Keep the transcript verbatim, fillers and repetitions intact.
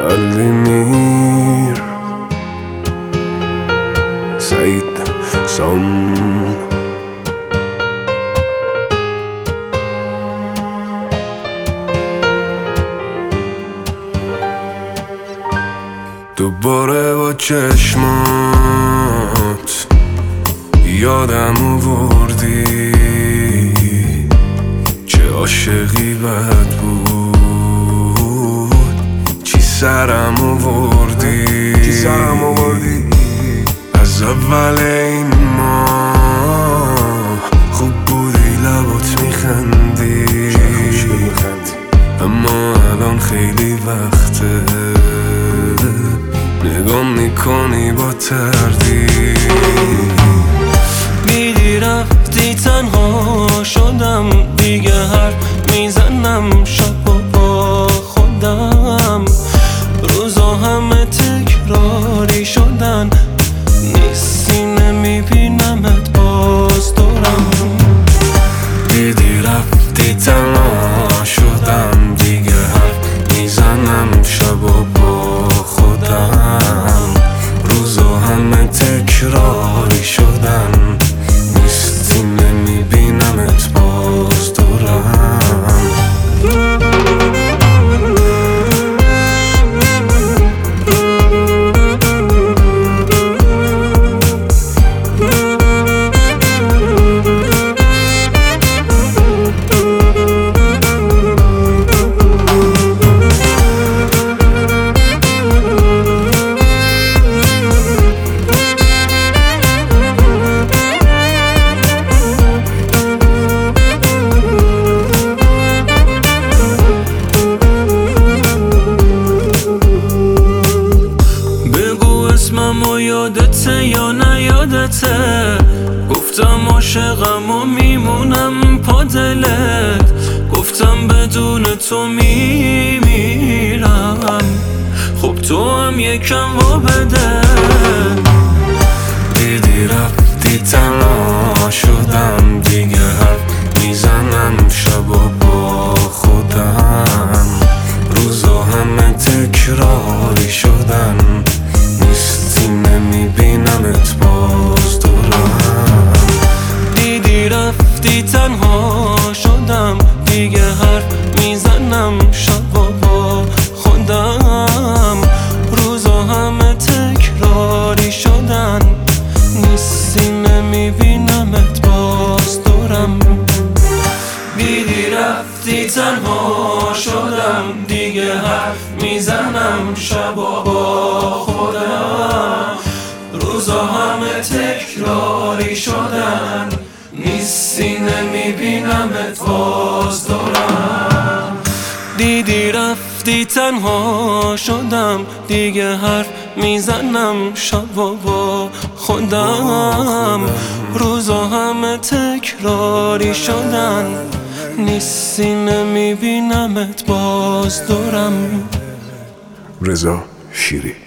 Aldemir Said Som دوباره با چشمات یادم آوردی چه عاشقی بد بود چی سرم آوردی چی سرم آوردی از اول این ماه خوب بودی لبات میخندی اما الان خیلی وقته نگام میکنی با تردید بیدی رفتی تنها شدم دیگه حرف میزنم شب و با خودم روزا همه تکراری شدن نیستی نمیبینمت باز دورم بیدی رفتی تنها شدم دیگه حرف میزنم شب و با خودم روزا همه تکراری شدن نیستی نمیبینمت باز دورم اسممو یادته یا نیادته گفتم عاشقم و میمونم پا دلت گفتم بدون تو میمیرم خب تو هم یکم و بده دیدی رفتی تنها شدم دیگه حرف میزنم شب و با خودم روزا همه تکراری شدن نیستی نمیبینمت باز دورم دیدی رفتی تنها شدم دیگه حرف میزنم شب و با خودم روزا همه تکراری شدن نیستی نمیبینمت باز دورم دیدی رفتی تنها شدم دیگه حرف میزنم شب و با خودم روزا همه تکراری شدن نیستی نمیبینمت باز دورم دیدی رفتی تنها شدم دیگه حرف میزنم شب و با خودم روزا همه تکراری شدن نیستی نمیبینمت باز دورم رضا شیری